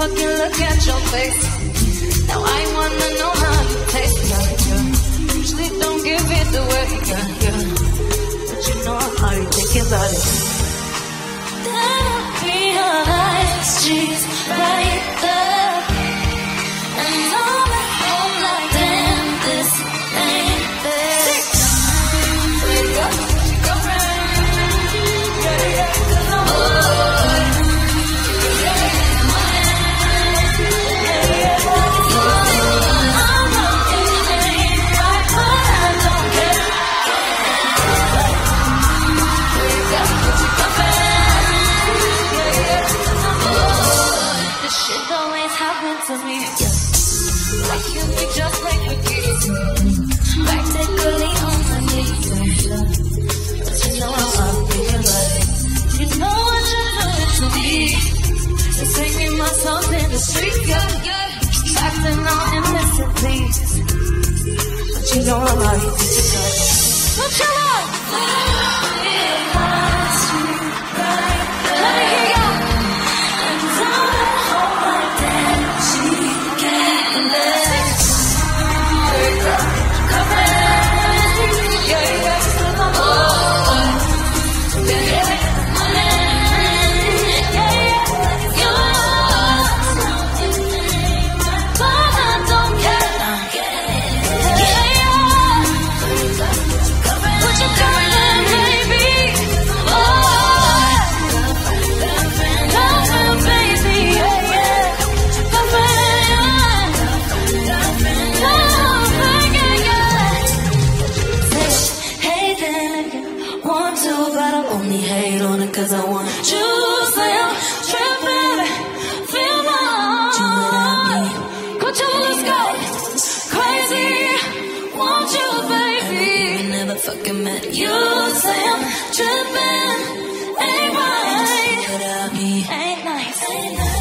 fucking look at your face. Now I wanna know how you taste, yeah. Usually don't give it away, yeah. But you know I'm already thinking about it. Then I realize she's right there, and I'm at home like, damn, this ain't fair. Wake up, girlfriend, yeah, 'cause I'm bored. To me, like you be just like a kid, practically on my knees. But you know I'm thinking about it. You know what you're doing to me. So singing my songs in the street, yeah. Acting all innocent, please. But you know I'm already thinking about it. Don't you know? Let me hear you. Cause I want you, say I'm tripping, feel my come on, let's go, crazy, want you, baby. We never fucking met. You say I'm tripping, ain't right, without me, ain't nice.